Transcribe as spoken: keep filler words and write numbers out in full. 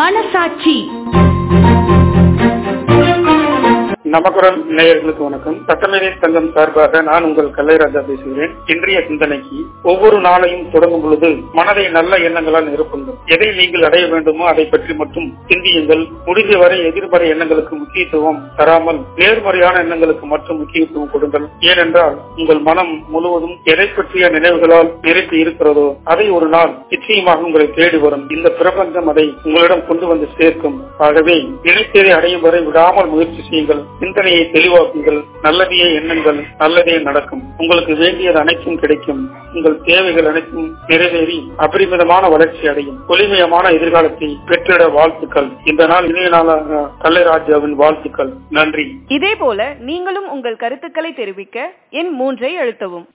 மனசாட்சி. நமக்குரல் நேயர்களுக்கு வணக்கம். சட்டமேதை சங்கம் சார்பாக நான் உங்கள் கல்லைராஜா பேசுகிறேன். இன்றைய சிந்தனைக்கு, ஒவ்வொரு நாளையும் தொடங்கும் பொழுது மனதை நல்ல எண்ணங்களால் நிரப்புங்கள். எதை நீங்கள் அடைய வேண்டுமோ அதை பற்றி மட்டும் சிந்தியுங்கள். முடிந்தவரை எதிர்மறை எண்ணங்களுக்கு முக்கியத்துவம் தராமல் நேர்மறையான எண்ணங்களுக்கு மட்டும் முக்கியத்துவம் கொடுங்கள். ஏனென்றால் உங்கள் மனம் முழுவதும் எதை பற்றிய நினைவுகளால் நிறைத்து இருக்கிறதோ அதை ஒரு நாள் நிச்சயமாக உங்களை தேடி வரும். இந்த பிரபஞ்சம் அதை உங்களிடம் கொண்டு வந்து சேர்க்கும். ஆகவே நினைத்ததை அடையும் வரை விடாமல் முயற்சி செய்யுங்கள். சிந்தனையை தெளிவாக்குங்கள். நல்லதையே எண்ணுங்கள். நல்லதே நடக்கும். உங்களுக்கு வேண்டியது அனைத்தும் கிடைக்கும். உங்கள் தேவைகள் அனைத்தும் நிறைவேறி அபரிமிதமான வளர்ச்சி அடையும். ஒளிமயமான எதிர்காலத்தை பெற்றிட வாழ்த்துக்கள். இந்த நாள் இணைய நாளாக கல்லைராஜாவின் வாழ்த்துக்கள். நன்றி. இதே போல நீங்களும் உங்கள் கருத்துக்களை தெரிவிக்க எண் மூன்றை அழுத்தவும்.